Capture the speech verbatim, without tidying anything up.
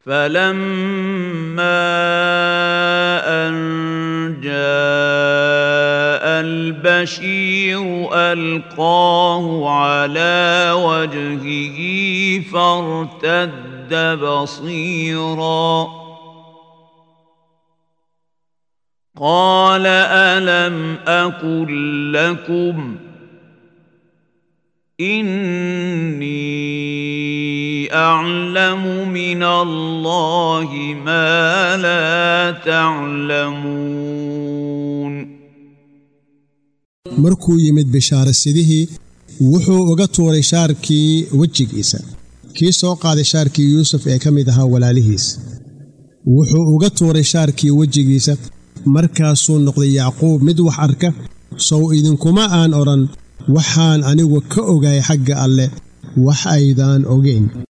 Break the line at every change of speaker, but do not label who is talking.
فلما أن جاء البشير ألقاه على وجهه فارتد بصيرا قال ألم أقل لكم إني أعلم من الله ما لا تعلمون
markuu yimid bishaarasidihii wuxuu uga tuuray shaarkii wejigiisa kii soo qaaday shaarkii yuusuf ee ka mid ahaa walaalihiis wuxuu uga tuuray shaarkii wejigiisa markaasuu noqday yacquub mid wax arka sow idinkuma aan odhan waxaan anigu ka ogaay xagga alle wax aydaan ogeyn